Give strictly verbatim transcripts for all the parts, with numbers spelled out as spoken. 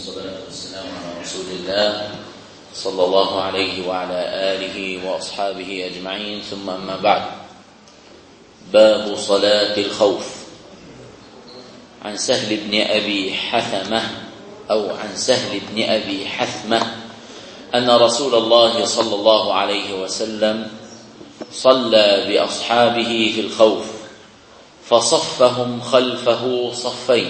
والصلاة والسلام على رسول الله صلى الله عليه وعلى آله وأصحابه أجمعين، ثم أما بعد. باب صلاة الخوف. عن سهل بن أبي حثمة أو عن سهل بن أبي حثمة أن رسول الله صلى الله عليه وسلم صلى بأصحابه في الخوف فصفهم خلفه صفين،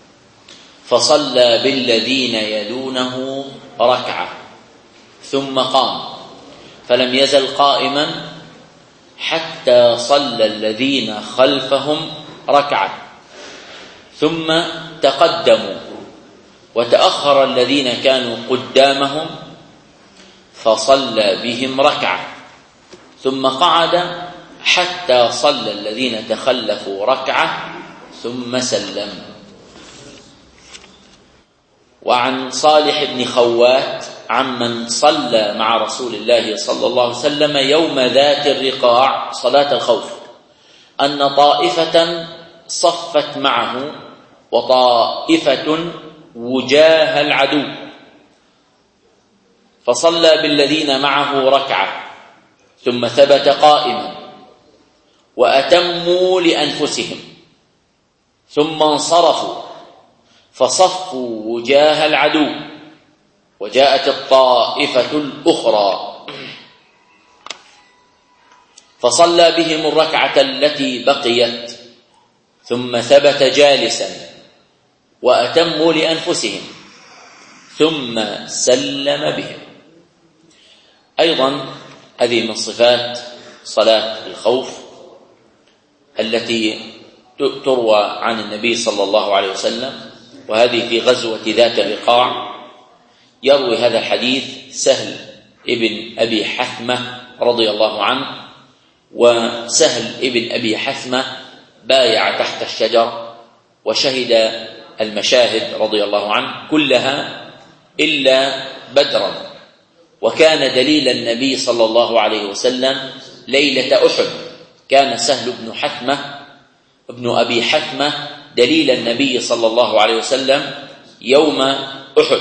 فصلى بالذين يلونه ركعة ثم قام، فلم يزل قائما حتى صلى الذين خلفهم ركعة، ثم تقدموا وتأخر الذين كانوا قدامهم فصلى بهم ركعة، ثم قعد حتى صلى الذين تخلفوا ركعة ثم سلم. وعن صالح بن خوات عمن صلى مع رسول الله صلى الله عليه وسلم يوم ذات الرقاع صلاة الخوف أن طائفة صفت معه وطائفة وجاه العدو، فصلى بالذين معه ركعة ثم ثبت قائما وأتموا لأنفسهم، ثم انصرفوا فصفوا وجاه العدو، وجاءت الطائفة الأخرى فصلى بهم الركعة التي بقيت، ثم ثبت جالسا وأتموا لأنفسهم ثم سلم بهم. أيضا هذه من صفات صلاة الخوف التي تروى عن النبي صلى الله عليه وسلم، وهذه في غزوة ذات الرقاع. يروي هذا الحديث سهل ابن أبي حثمة رضي الله عنه، وسهل ابن أبي حثمة بايع تحت الشجر وشهد المشاهد رضي الله عنه كلها إلا بدرا، وكان دليل النبي صلى الله عليه وسلم ليلة أحد. كان سهل بن حثمة ابن أبي حثمة دليل النبي صلى الله عليه وسلم يوم أحد،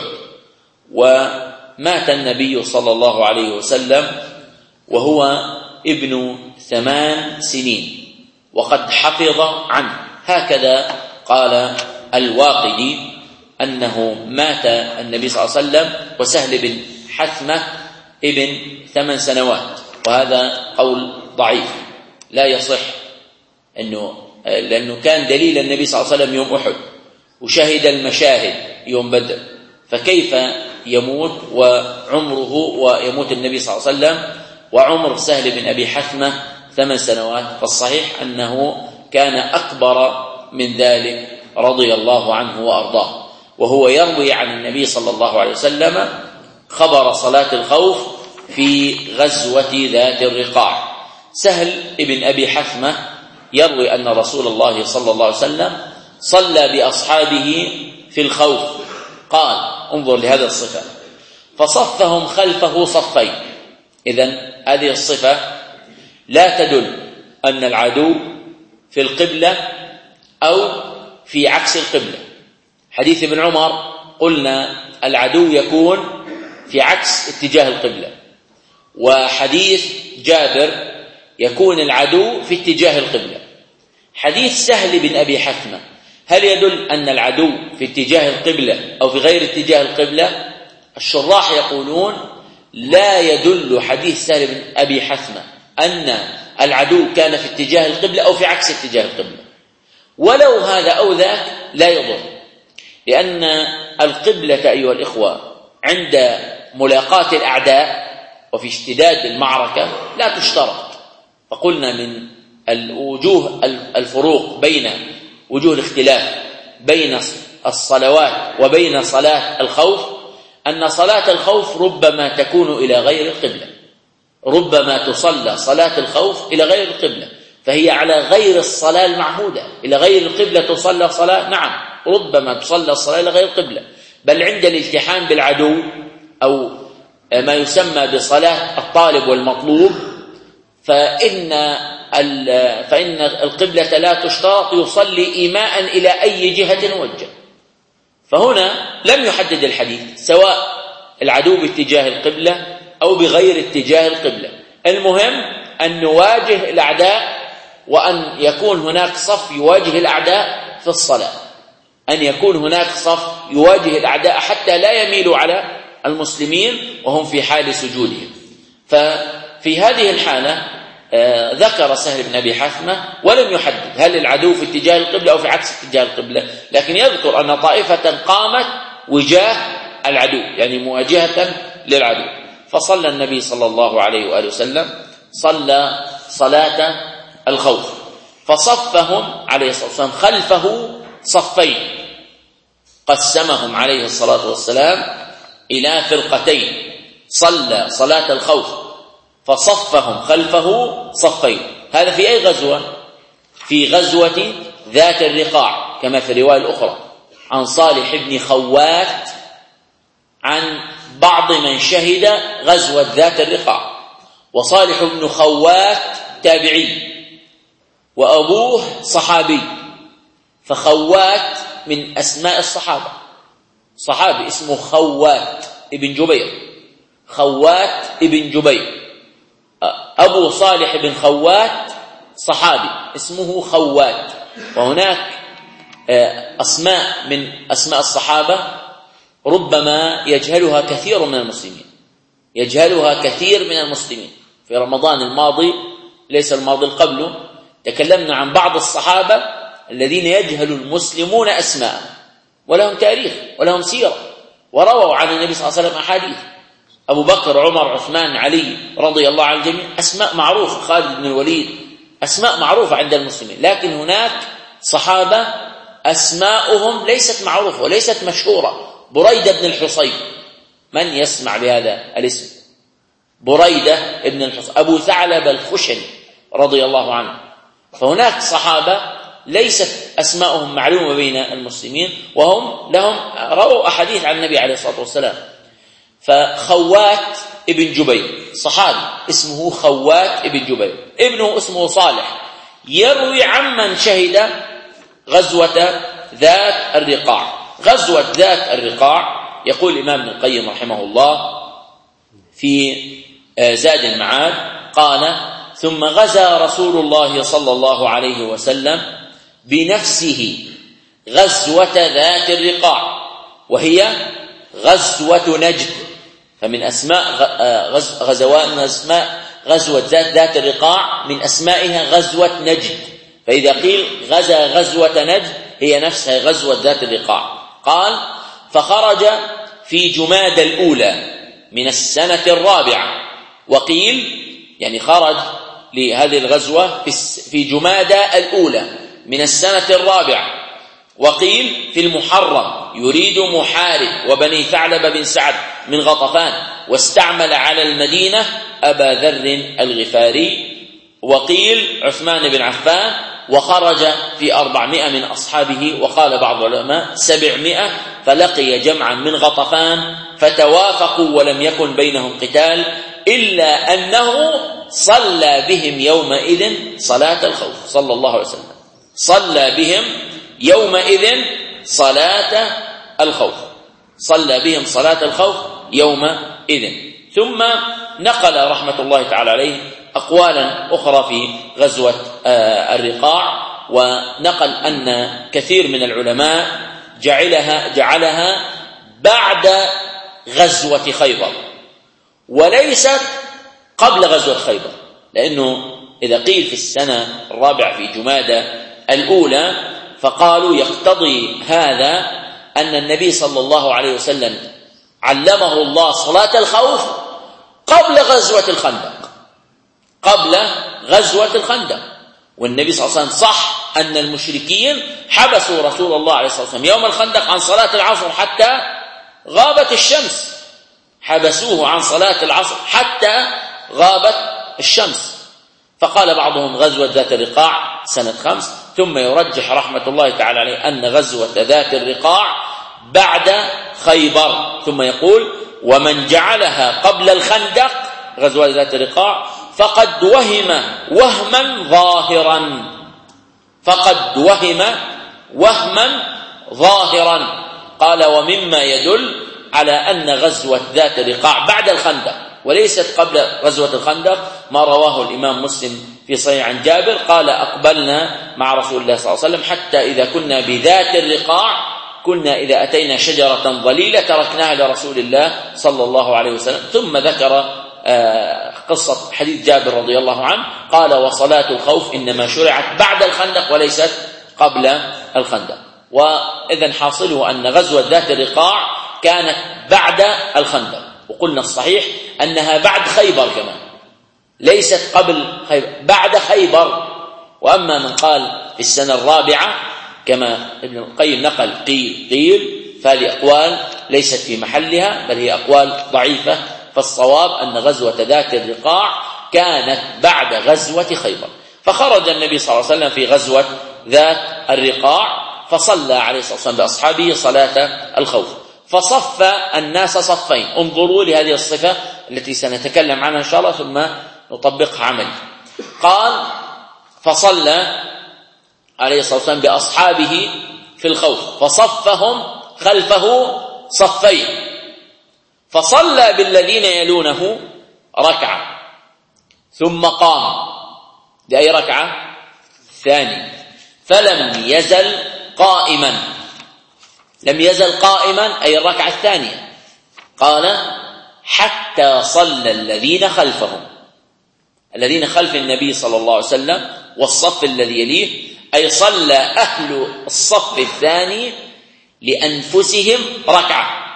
ومات النبي صلى الله عليه وسلم وهو ابن ثمان سنين وقد حفظ عنه. هكذا قال الواقدي أنه مات النبي صلى الله عليه وسلم وسهل بن حثمة ابن ثمان سنوات، وهذا قول ضعيف لا يصح، أنه لأنه كان دليل النبي صلى الله عليه وسلم يوم أحد وشهد المشاهد يوم بدر، فكيف يموت وعمره ويموت النبي صلى الله عليه وسلم وعمر سهل بن أبي حثمة ثمان سنوات؟ فالصحيح أنه كان أكبر من ذلك رضي الله عنه وأرضاه، وهو يروي عن النبي صلى الله عليه وسلم خبر صلاة الخوف في غزوة ذات الرقاع. سهل ابن أبي حثمة يروي أن رسول الله صلى الله عليه وسلم صلى بأصحابه في الخوف، قال انظر لهذه الصفة: فصفهم خلفه صفين. إذن هذه الصفة لا تدل أن العدو في القبلة أو في عكس القبلة. حديث ابن عمر قلنا العدو يكون في عكس اتجاه القبلة، وحديث جابر يكون العدو في اتجاه القبلة. حديث سهل بن أبي حثمة هل يدل أن العدو في اتجاه القبلة أو في غير اتجاه القبلة؟ الشراح يقولون لا يدل حديث سهل بن أبي حثمة أن العدو كان في اتجاه القبلة أو في عكس اتجاه القبلة، ولو هذا أو ذاك لا يضر، لأن القبلة أيها الإخوة عند ملاقاة الأعداء وفي اشتداد المعركة لا تشترط. فقلنا من الوجوه الفروق بين وجوه الاختلاف بين الصلوات وبين صلاة الخوف أن صلاة الخوف ربما تكون إلى غير القبلة، ربما تصلى صلاة الخوف إلى غير القبلة، فهي على غير الصلاة المعهودة. إلى غير القبلة تصلى صلاة، نعم ربما تصلى الصلاة إلى غير القبلة، بل عند الالتحام بالعدو أو ما يسمى بصلاة الطالب والمطلوب فإن فإن القبلة لا تشترط، يصلي إيماء إلى أي جهة وجه. فهنا لم يحدد الحديث سواء العدو باتجاه القبلة أو بغير اتجاه القبلة، المهم أن نواجه الأعداء وأن يكون هناك صف يواجه الأعداء في الصلاة، أن يكون هناك صف يواجه الأعداء حتى لا يميلوا على المسلمين وهم في حال سجودهم. ففي هذه الحالة آه ذكر سهل بن أبي حثمة ولم يحدد هل العدو في اتجاه القبلة أو في عكس اتجاه القبلة، لكن يذكر أن طائفة قامت وجاه العدو يعني مواجهة للعدو، فصلى النبي صلى الله عليه وآله وسلم صلى صلاة الخوف، فصفهم عليه الصلاة والسلام خلفه صفين، قسمهم عليه الصلاة والسلام إلى فرقتين، صلى صلاة الخوف فصفهم خلفه صفين. هذا في أي غزوة؟ في غزوة ذات الرقاع كما في الرواية الأخرى عن صالح بن خوات عن بعض من شهد غزوة ذات الرقاع، وصالح بن خوات تابعي وأبوه صحابي، فخوات من أسماء الصحابة، صحابي اسمه خوات ابن جبير، خوات ابن جبير، أبو صالح بن خوات صحابي اسمه خوات. وهناك أسماء من أسماء الصحابة ربما يجهلها كثير من المسلمين، يجهلها كثير من المسلمين. في رمضان الماضي ليس الماضي قبله تكلمنا عن بعض الصحابة الذين يجهل المسلمون أسماء ولهم تاريخ ولهم سيرة ورووا عن النبي صلى الله عليه وسلم أحاديث، أبو بكر عمر عثمان علي رضي الله عن الجميع أسماء معروفة، خالد بن الوليد أسماء معروفة عند المسلمين، لكن هناك صحابة أسماؤهم ليست معروفة وليست مشهورة. بريدة بن الحصيب، من يسمع بهذا الاسم؟ بريدة بن الحصيب، أبو ثعلب الخشني رضي الله عنه. فهناك صحابة ليست أسماؤهم معلومة بين المسلمين وهم لهم رووا أحاديث عن النبي عليه الصلاة والسلام. فخوات ابن جبير صحابي اسمه خوات ابن جبير، ابنه اسمه صالح، يروي عمن شهد غزوة ذات الرقاع. غزوة ذات الرقاع يقول الإمام ابن القيم رحمه الله في زاد المعاد قال: ثم غزا رسول الله صلى الله عليه وسلم بنفسه غزوة ذات الرقاع، وهي غزوة نجد. فمن أسماء غزوات من أسماء غزوة ذات ذات الرقاع من أسمائها غزوة نجد، فإذا قيل غزا غزوة نجد هي نفسها غزوة ذات الرقاع. قال: فخرج في جمادى الأولى من السنة الرابعة، وقيل يعني خرج لهذه الغزوة في جمادى الأولى من السنة الرابعة، وقيل في المحرم، يريد محارب وبني ثعلب بن سعد من غطفان، واستعمل على المدينة أبا ذر الغفاري، وقيل عثمان بن عفان، وخرج في أربعمائة من أصحابه، وقال بعض العلماء سبعمائة، فلقي جمعا من غطفان فتوافقوا ولم يكن بينهم قتال، إلا أنه صلى بهم يومئذ صلاة الخوف صلى الله عليه وسلم، صلى بهم يومئذ صلاة الخوف، صلى بهم صلاة الخوف يومئذ. ثم نقل رحمة الله تعالى عليه أقوالا أخرى في غزوة الرقاع، ونقل أن كثير من العلماء جعلها, جعلها بعد غزوة خيبر وليست قبل غزوة خيبر، لأنه إذا قيل في السنة الرابعة في جمادى الأولى فقالوا يقتضي هذا أن النبي صلى الله عليه وسلم علمه الله صلاة الخوف قبل غزوة الخندق، قبل غزوة الخندق. والنبي صلى الله عليه وسلم صح أن المشركين حبسوا رسول الله عليه الصلاة والسلام يوم الخندق عن صلاة العصر حتى غابت الشمس، حبسوه عن صلاة العصر حتى غابت الشمس. فقال بعضهم غزوة ذات الرقاع سنة خمس، ثم يرجح رحمة الله تعالى عليه أن غزوة ذات الرقاع بعد خيبر، ثم يقول: ومن جعلها قبل الخندق غزوة ذات الرقاع فقد وهم وهما ظاهرا، فقد وهم وهما ظاهرا، قال ومما يدل على أن غزوة ذات الرقاع بعد الخندق وليست قبل غزوة الخندق ما رواه الإمام مسلم في صحيح عن جابر قال أقبلنا مع رسول الله صلى الله عليه وسلم حتى إذا كنا بذات الرقاع كنا إذا أتينا شجرة ظليلة تركناها لرسول الله صلى الله عليه وسلم. ثم ذكر قصة حديث جابر رضي الله عنه قال وصلاة الخوف إنما شرعت بعد الخندق وليست قبل الخندق. وإذن حاصله أن غزوة ذات الرقاع كانت بعد الخندق، وقلنا الصحيح أنها بعد خيبر كمان، ليست قبل خيبر، بعد خيبر. وأما من قال في السنة الرابعة كما ابن القيم نقل قيل قيل فهذه أقوال ليست في محلها بل هي أقوال ضعيفة، فالصواب أن غزوة ذات الرقاع كانت بعد غزوة خيبر. فخرج النبي صلى الله عليه وسلم في غزوة ذات الرقاع فصلى عليه الصلاة والسلام بأصحابه صلاة الخوف، فصف الناس صفين. انظروا لهذه الصفة التي سنتكلم عنها إن شاء الله ثم نطبقها عملي. قال فصلى عليه الصلاة والسلام بأصحابه في الخوف فصفهم خلفه صفين، فصلى بالذين يلونه ركعة ثم قام لأي ركعة ثاني فلم يزل قائما، لم يزل قائما أي الركعة الثانية. قال حتى صلى الذين خلفهم، الذين خلف النبي صلى الله عليه وسلم والصف الذي يليه، أي صلى أهل الصف الثاني لأنفسهم ركعة.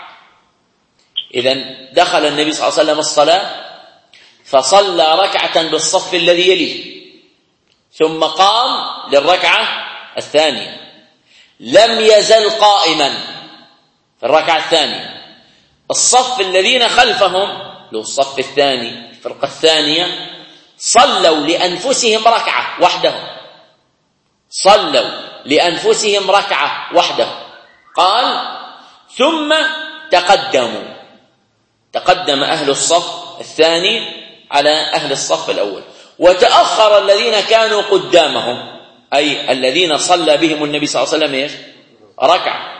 إذن دخل النبي صلى الله عليه وسلم الصلاة فصلى ركعة بالصف الذي يليه ثم قام للركعة الثانية، لم يزل قائما في الركعة الثانية. الصف الذين خلفهم لو الصف الثاني الفرقة الثانية صلوا لأنفسهم ركعة وحدهم، صلوا لأنفسهم ركعة وحدهم. قال ثم تقدموا، تقدم أهل الصف الثاني على أهل الصف الأول، وتأخر الذين كانوا قدامهم أي الذين صلى بهم النبي صلى الله عليه وسلم إيش؟ ركعة.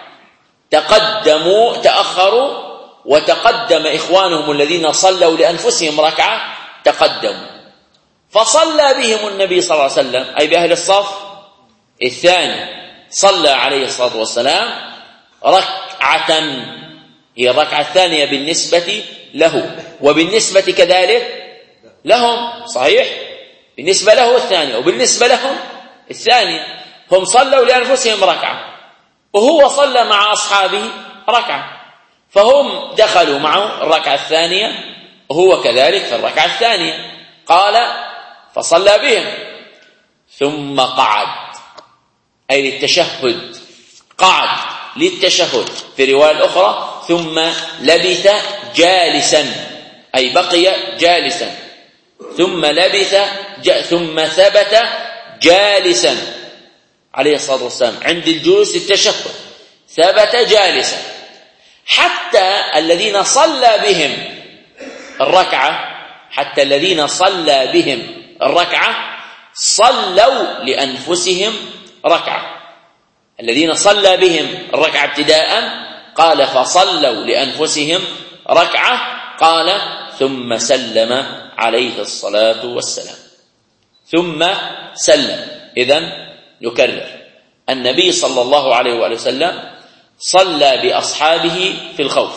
تقدموا تأخروا وتقدم إخوانهم الذين صلوا لأنفسهم ركعة تقدموا، فصلى بهم النبي صلى الله عليه وسلم أي بأهل الصف الثاني صلى عليه الصلاة والسلام ركعة، هي الركعة الثانية بالنسبة له وبالنسبة كذلك لهم، صحيح؟ بالنسبة له الثانية وبالنسبة لهم الثانية. هم صلوا لأنفسهم ركعة وهو صلى مع أصحابه ركعة، فهم دخلوا معه الركعة الثانية وهو كذلك في الركعة الثانية. قال فصلى بهم ثم قعد أي للتشهد، قعد للتشهد. في رواية الأخرى ثم لبث جالسا أي بقي جالسا، ثم لبث ج... ثم ثبت جالسا عليه الصلاة والسلام عند الجلوس التشهد، ثبت جالسا حتى الذين صلى بهم الركعة، حتى الذين صلى بهم الركعة صلوا لأنفسهم ركعة. الذين صلى بهم الركعة ابتداء قال فصلوا لأنفسهم ركعة، قال ثم سلم عليه الصلاة والسلام، ثم سلم. إذن نكرر، النبي صلى الله عليه وآله وسلم صلى بأصحابه في الخوف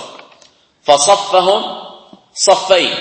فصفهم صفين،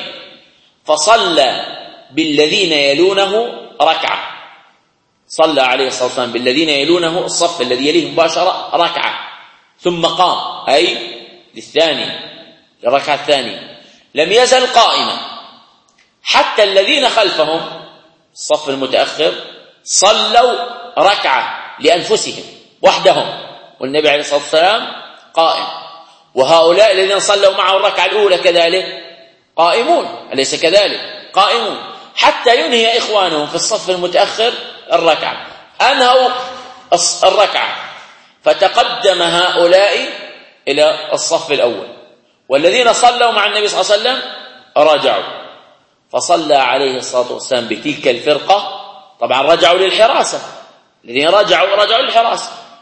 فصلى بالذين يلونه ركعة، صلى عليه الصلاة والسلام بالذين يلونه الصف الذي يليه مباشرة ركعة، ثم قام أي للثاني للركعة الثانية، لم يزل قائما حتى الذين خلفهم الصف المتأخر صلوا ركعة لأنفسهم وحدهم والنبي عليه الصلاة والسلام قائم، وهؤلاء الذين صلوا معه الركعة الأولى كذلك قائمون، أليس كذلك؟ قائمون حتى ينهي إخوانهم في الصف المتأخر الركعة، أنهوا الركعة فتقدم هؤلاء إلى الصف الأول، والذين صلوا مع النبي صلى الله عليه وسلم رجعوا، فصلى عليه الصلاة والسلام بتلك الفرقة. طبعا رجعوا للحراسة، الذين رجعوا رجعوا للحراسة،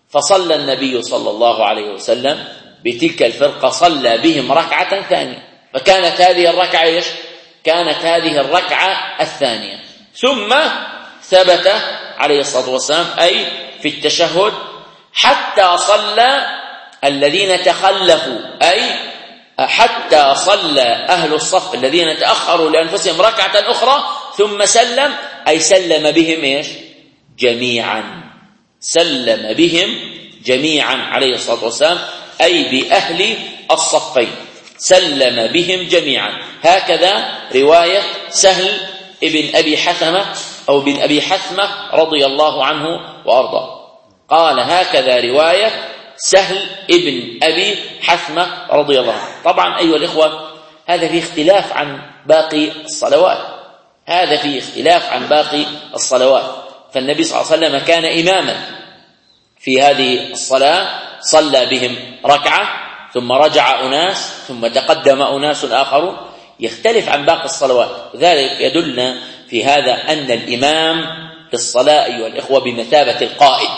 فصلى النبي صلى الله عليه وسلم بتلك الفرقة صلى بهم ركعة ثانية، فكانت هذه الركعة إيش؟ كانت هذه الركعة الثانية. ثم ثبت عليه الصلاة والسلام أي في التشهد حتى صلى الذين تخلفوا، أي حتى صلى أهل الصف الذين تأخروا لأنفسهم ركعة أخرى ثم سلم، أي سلم بهم إيش؟ جميعا، سلم بهم جميعا عليه الصلاة والسلام، أي بأهل الصفين سلم بهم جميعا. هكذا رواية سهل ابن أبي حثمة أو بن أبي حثمة رضي الله عنه وأرضاه، قال هكذا رواية سهل ابن أبي حثمة رضي الله عنه. طبعا أيها الإخوة هذا فيه اختلاف عن باقي الصلوات، هذا فيه اختلاف عن باقي الصلوات. فالنبي صلى الله عليه وسلم كان إماما في هذه الصلاة، صلى بهم ركعة ثم رجع أناس ثم تقدم أناس آخرون، يختلف عن باقي الصلوات. وذلك يدلنا في هذا أن الإمام في الصلاة أيها الإخوة بمثابة القائد،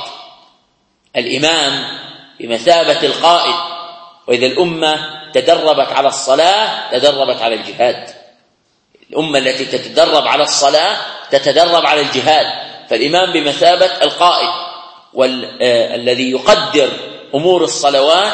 الإمام بمثابة القائد. وإذا الأمة تدربت على الصلاة تدربت على الجهاد، الأمة التي تتدرب على الصلاة تتدرب على الجهاد، فالإمام بمثابة القائد، والذي يقدر أمور الصلوات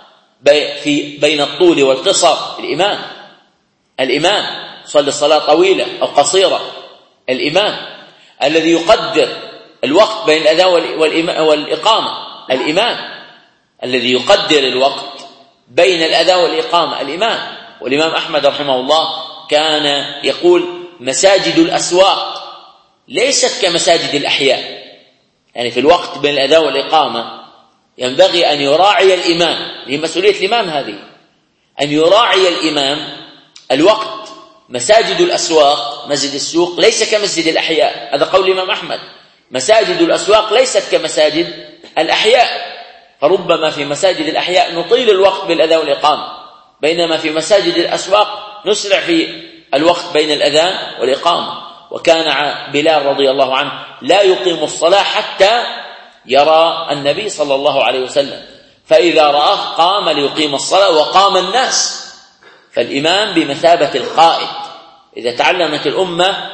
في بين الطول والقصر الإمام. الإمام صلى الصلاة طويلة أو قصيرة، الإمام الذي يقدر الوقت بين الأذان والإقامة، الإمام الذي يقدر الوقت بين الأذان والإقامة، الإمام. والإمام أحمد رحمه الله كان يقول مساجد الأسواق ليست كمساجد الأحياء، يعني في الوقت بين الأذان والإقامة ينبغي أن يراعي الإمام، هي مسؤولية الإمام هذه، أن يراعي الإمام الوقت. مساجد الأسواق، مسجد السوق ليس كمسجد الأحياء، هذا قول الإمام أحمد، مساجد الأسواق ليست كمساجد الأحياء، فربما في مساجد الأحياء نطيل الوقت بالأذان والإقامة، بينما في مساجد الأسواق نسرع في الوقت بين الأذان والإقامة. وكان بلال رضي الله عنه لا يقيم الصلاة حتى يرى النبي صلى الله عليه وسلم، فإذا رآه قام ليقيم الصلاة وقام الناس. فالإمام بمثابة القائد. إذا تعلمت الأمة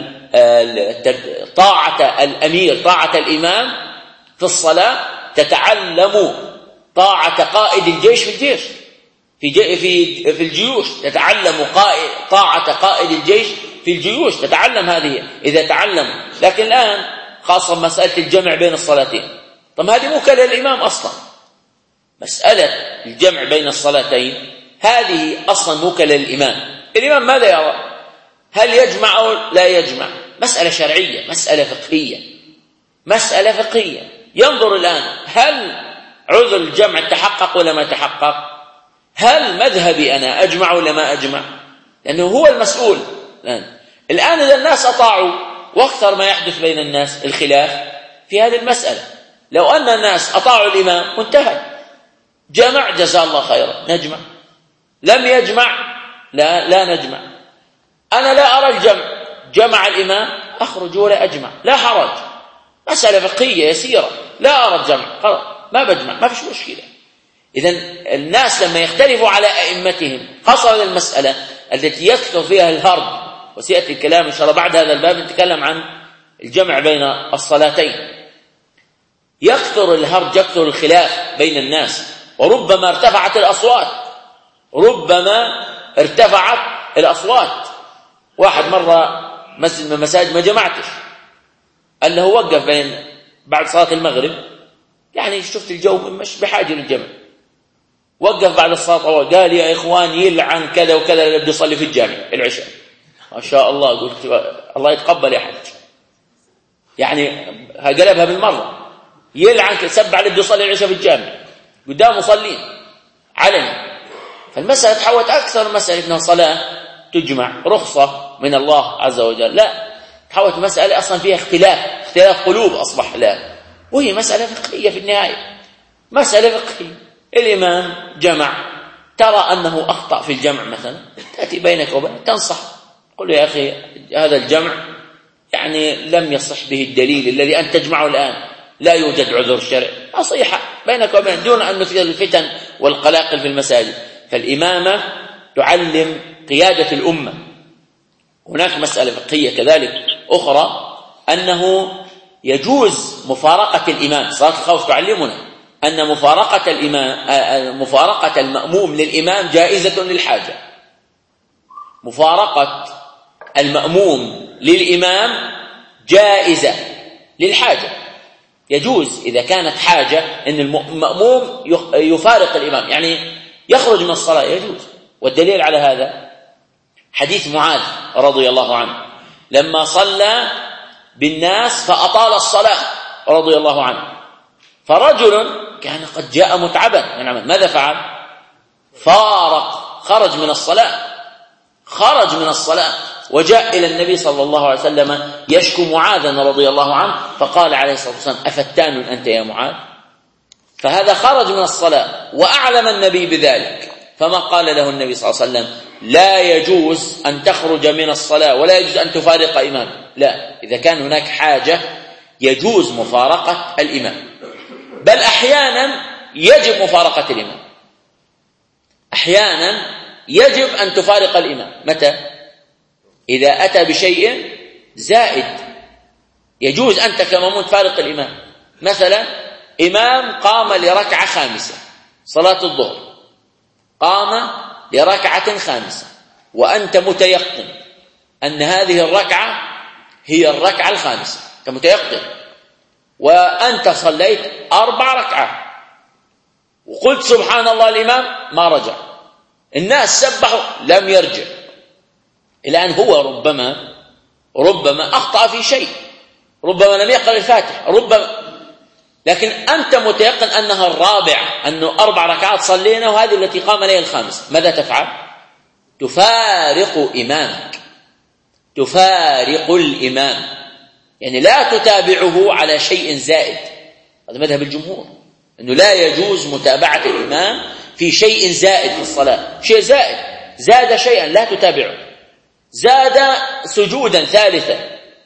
طاعة الأمير، طاعة الإمام في الصلاة، تتعلم طاعة قائد الجيش في الجيش في في في الجيوش، تتعلم قائد طاعة قائد الجيش في الجيوش، تتعلم هذه إذا تعلم. لكن الآن خاصة مسألة الجمع بين الصلاتين، طب هذه موكلة للإمام أصلا، مسألة الجمع بين الصلاتين هذه أصلا موكلة للإمام. الإمام ماذا يرى؟ هل يجمع أو لا يجمع؟ مسألة شرعية، مسألة فقهية، مسألة فقهية. ينظر الآن هل عذر الجمع تحقق ولا ما تحقق؟ هل مذهبي أنا أجمع ولا ما أجمع؟ لأنه هو المسؤول الآن. الآن إذا الناس أطاعوا، واكثر ما يحدث بين الناس الخلاف في هذه المسألة. لو أن الناس أطاعوا الإمام وانتهى، جمع جزاه الله خيرا نجمع، لم يجمع لا لا نجمع. أنا لا أرى الجمع، جمع الإمام أخرج ولا أجمع، لا حرج، مسألة فقهية يسيرة، لا أرى الجمع خلاص ما بجمع، ما فيش مشكلة. إذن الناس لما يختلفوا على أئمتهم، خاصة المسألة التي يكثر فيها الهرب، وسيأتي الكلام إن شاء الله بعد هذا الباب نتكلم عن الجمع بين الصلاتين، يكثر الهرج، يكثر الخلاف بين الناس، وربما ارتفعت الأصوات، ربما ارتفعت الأصوات. واحد مرة مسجد من المساجد ما جمعتش، قال له وقف بين بعد صلاة المغرب، يعني شفت الجو مش بحاجة للجمع، وقف بعد الصلاة قال يا إخوان يلعن كذا وكذا اللي بده يصلي في الجامع العشاء. ما شاء الله، قلت الله يتقبل يا حج، يعني قلبها بالمرة، يلعن سبع اللي بده يصلي العشاء في الجامع قدام مصلين علني. فالمسألة تحولت أكثر مسألة إنها صلاة تجمع رخصة من الله عز وجل، لا، تحولت مسألة أصلا فيها اختلاف، اختلاف قلوب أصبح الآن، وهي مسألة فقهية في النهاية، مسألة فقهية. الإمام جمع، ترى أنه أخطأ في الجمع مثلا، تأتي بينك وبينه تنصح، قل يا أخي هذا الجمع يعني لم يصح به الدليل الذي أنت تجمعه الآن، لا يوجد عذر شرعي، نصيحة بينك وبين دون أن نثير الفتن والقلاقل في المساجد. فالإمامة تعلم قيادة الأمة. هناك مسألة فقهية كذلك أخرى، أنه يجوز مفارقة الإمام. صلاة الخوف تعلمنا أن مفارقة الإمام مفارقة المأموم للإمام جائزة للحاجة. مفارقة المأموم للإمام جائزة للحاجة، يجوز إذا كانت حاجة أن المأموم يفارق الإمام، يعني يخرج من الصلاة، يجوز. والدليل على هذا حديث معاذ رضي الله عنه لما صلى بالناس فأطال الصلاة رضي الله عنه، فرجل كان قد جاء متعبا من عمل، ماذا فعل؟ فارق، خرج من الصلاة خرج من الصلاة وجاء إلى النبي صلى الله عليه وسلم يشكو معاذا رضي الله عنه، فقال عليه الصلاة والسلام: أفتان أنت يا معاذ؟ فهذا خرج من الصلاة وأعلم النبي بذلك، فما قال له النبي صلى الله عليه وسلم: لا يجوز أن تخرج من الصلاة ولا يجوز أن تفارق إمام. لا، إذا كان هناك حاجة يجوز مفارقة الإمام، بل أحيانا يجب مفارقة الإمام، أحيانا يجب أن تفارق الإمام. متى؟ إذا أتى بشيء زائد يجوز أنت كمأموم تفارق الإمام. مثلا إمام قام لركعة خامسة، صلاة الظهر، قام لركعة خامسة وأنت متيقن أن هذه الركعة هي الركعة الخامسة، أنت متيقن، وأنت صليت أربع ركعات وقلت سبحان الله، الإمام ما رجع، الناس سبحوا لم يرجع، الآن هو ربما ربما أخطأ في شيء، ربما لم يقرأ الفاتحة، ربما، لكن أنت متيقن أنها الرابعة، أنه أربع ركعات صلينا وهذه التي قام لها الخامسة. ماذا تفعل؟ تفارق إمامك، تفارق الإمام، يعني لا تتابعه على شيء زائد. هذا مذهب الجمهور، أنه لا يجوز متابعة الإمام في شيء زائد في الصلاة، شيء زائد، زاد شيئا لا تتابعه، زاد سجودا ثالثا،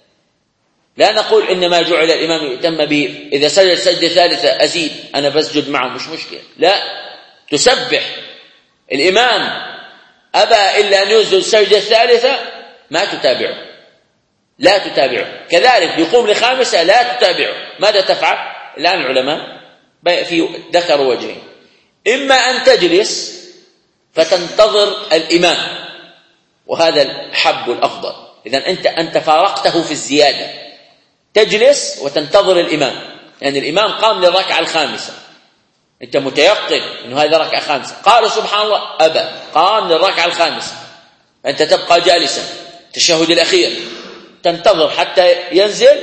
لا نقول إنما جعل الإمام يؤتم به، إذا سجد سجدة ثالثة أزيد أنا بسجد معه مش مشكلة، لا، تسبح الإمام أبى إلا أن يسجد السجدة الثالثة ما تتابعه، لا تتابعه. كذلك يقوم لخامسة لا تتابعه. ماذا تفعل؟ الآن العلماء في ذكروا وجهين: إما أن تجلس فتنتظر الإمام، وهذا الحب الأفضل، إذن أنت أنت فارقته في الزيادة، تجلس وتنتظر الإمام، يعني الإمام قام للركعة الخامسة، أنت متيقن أنه هذا ركعة خامسة، قال سبحان الله، أبى، قام للركعة الخامسة، أنت تبقى جالسا التشهد الأخير، تنتظر حتى ينزل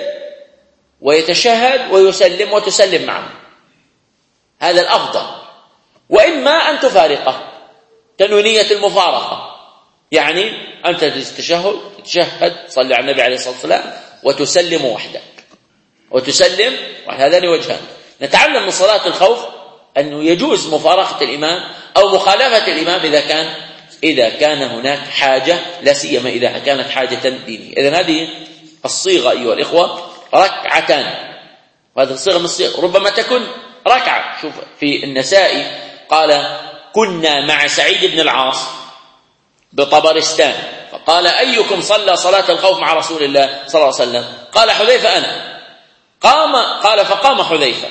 ويتشهد ويسلم وتسلم معه، هذا الأفضل. وإما أن تفارقه، تنوي نية المفارقة، يعني أنت تتشهد تتشهد صلي على النبي عليه الصلاة والسلام وتسلم وحدك، وتسلم، وهذان وجهان. نتعلم من صلاة الخوف أنه يجوز مفارقة الإمام أو مخالفة الإمام إذا كان إذا كان هناك حاجة، لا سيما إذا كانت حاجة دينية. إذن هذه الصيغة أيها الإخوة ركعتان، وهذه الصيغة من الصيغ ربما تكون ركعة. شوف في النسائي قال: كنا مع سعيد بن العاص بطبرستان، فقال: أيكم صلى صلاة الخوف مع رسول الله صلى الله عليه وسلم؟ قال: حذيفة أنا. قام قال فقام حذيفة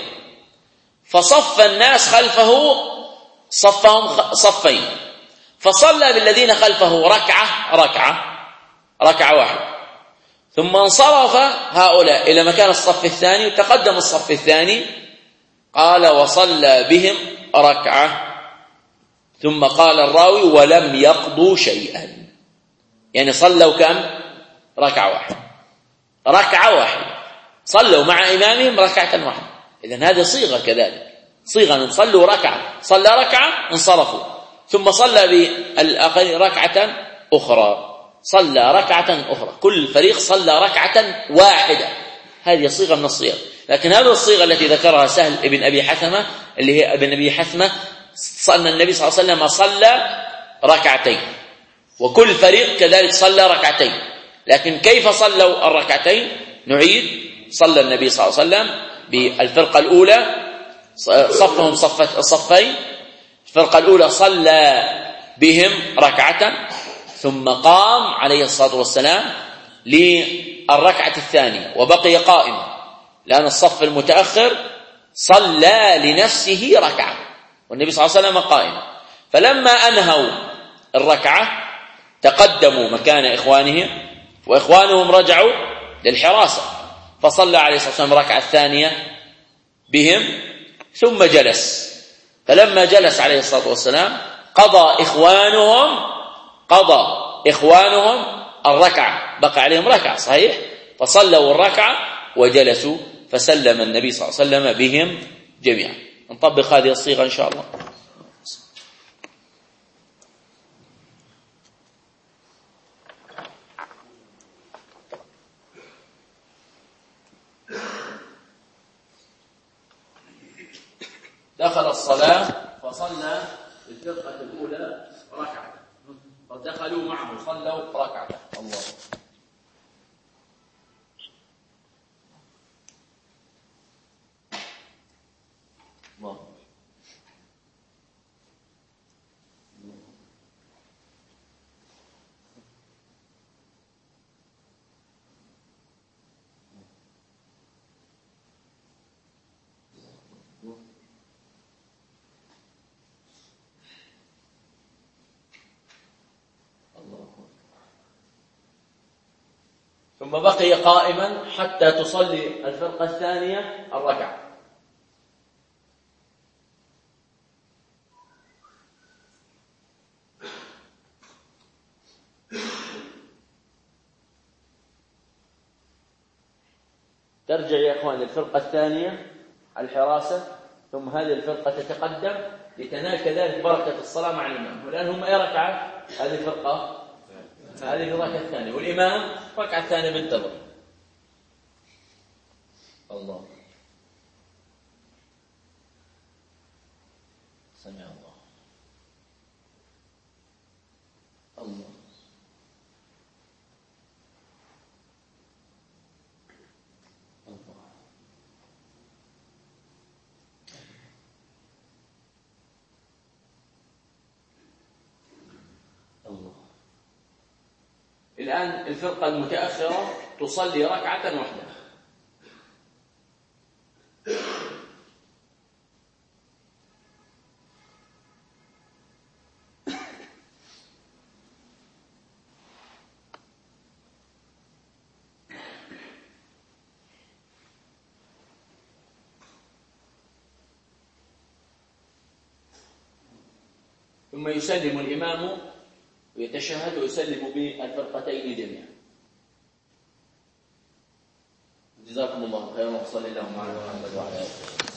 فصف الناس خلفه صفهم صفين، فصلى بالذين خلفه ركعة ركعة ركعة واحدة، ثم انصرف هؤلاء إلى مكان الصف الثاني وتقدم الصف الثاني، قال: وصلى بهم ركعة، ثم قال الراوي: ولم يقضوا شيئا، يعني صلوا كم؟ ركعة واحدة، ركعة واحدة، صلوا مع إمامهم ركعة واحدة. إذن هذه صيغة كذلك، صيغة أن صلوا ركعة، صلى ركعة انصرفوا، ثم صلى بالآخرين ركعة أخرى، صلى ركعة أخرى، كل فريق صلى ركعة واحدة. هذه صيغة من الصيغ. لكن هذه الصيغة التي ذكرها سهل ابن أبي حثمة، اللي هي ابن أبي حثمة، صلى النبي صلى الله عليه وسلم صلى ركعتين، وكل فريق كذلك صلى ركعتين. لكن كيف صلوا الركعتين؟ نعيد: صلى النبي صلى الله عليه وسلم بالفرقة الأولى صفهم صف صفين. الفرقة الأولى صلى بهم ركعة ثم قام عليه الصلاة والسلام للركعة الثانية وبقي قائما، لأن الصف المتأخر صلى لنفسه ركعة والنبي صلى الله عليه وسلم قائما، فلما أنهوا الركعة تقدموا مكان إخوانهم وإخوانهم رجعوا للحراسة، فصلى عليه الصلاة والسلام الركعة الثانية بهم ثم جلس. فلما جلس عليه الصلاة والسلام قضى إخوانهم قضى إخوانهم الركعة، بقى عليهم ركعة صحيح، فصلوا الركعة وجلسوا، فسلم النبي صلى الله عليه وسلم بهم جميعا. نطبق هذه الصيغة إن شاء الله. دخل الصلاة فصلى الفرقة الأولى ركعة، ودخلوا معه صلوا ركعة. الله الله ثم بقي قائما حتى تصلي الفرقة الثانية الركعة. ترجع يا إخوان الفرقة الثانية الحراسة، ثم هذه الفرقة تتقدم لتنال كذلك بركة الصلاة مع الإمام، والآن هم أي ركعة؟ هذه الفرقة هذه الركعة الثانية، والإمام ركعة الثانية منتظر. الله سمع الله الله الله. الآن الفرقة المتأخرة تصلي ركعة واحدة. ثم يسلم الإمام ويتشهد ويسلم بالفرقتين جميعا. جزاكم الله خيرا وصلى الله على محمد وعلى آله.